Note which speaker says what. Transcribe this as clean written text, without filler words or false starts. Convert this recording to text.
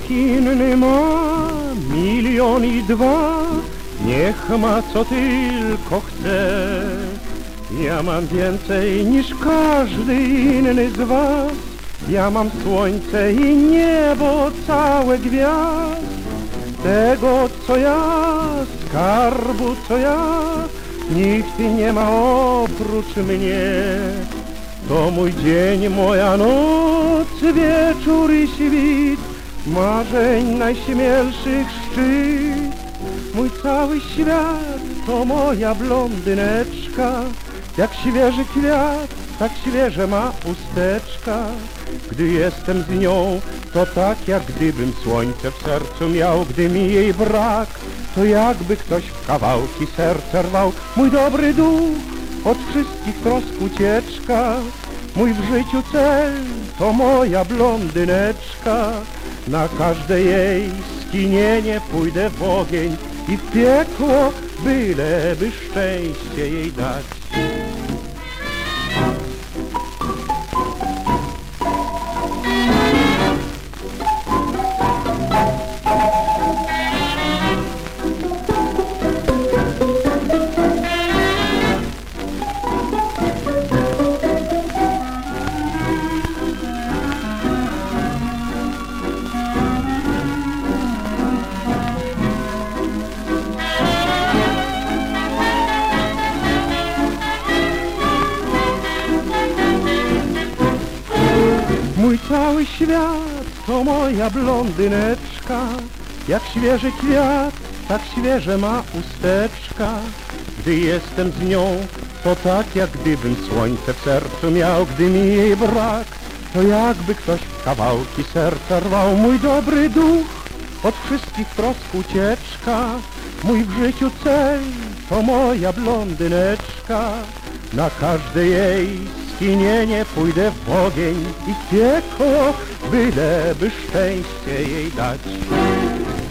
Speaker 1: Niech inny ma milion i dwa, niech ma co tylko chce. Ja mam więcej niż każdy inny z was, ja mam słońce i niebo całe gwiazd. Tego co ja, skarbu co ja, nikt nie ma oprócz mnie. To mój dzień, moja noc, wieczór i świt, marzeń najśmielszych szczyt. Mój cały świat to moja blondyneczka, jak świeży kwiat, tak świeże ma usteczka. Gdy jestem z nią, to tak jak gdybym słońce w sercu miał. Gdy mi jej brak, to jakby ktoś w kawałki serce rwał. Mój dobry duch, od wszystkich trosk ucieczka, mój w życiu cel to moja blondyneczka. Na każde jej skinienie pójdę w ogień i w piekło, byleby szczęście jej dać. Mój cały świat to moja blondyneczka, jak świeży kwiat, tak świeże ma usteczka. Gdy jestem z nią, to tak jak gdybym słońce w sercu miał. Gdy mi jej brak, to jakby ktoś w kawałki serca rwał. Mój dobry duch, od wszystkich trosk ucieczka, mój w życiu cel to moja blondyneczka. Na każde jej skinienie pójdę w ogień i w piekło, byleby szczęście jej dać.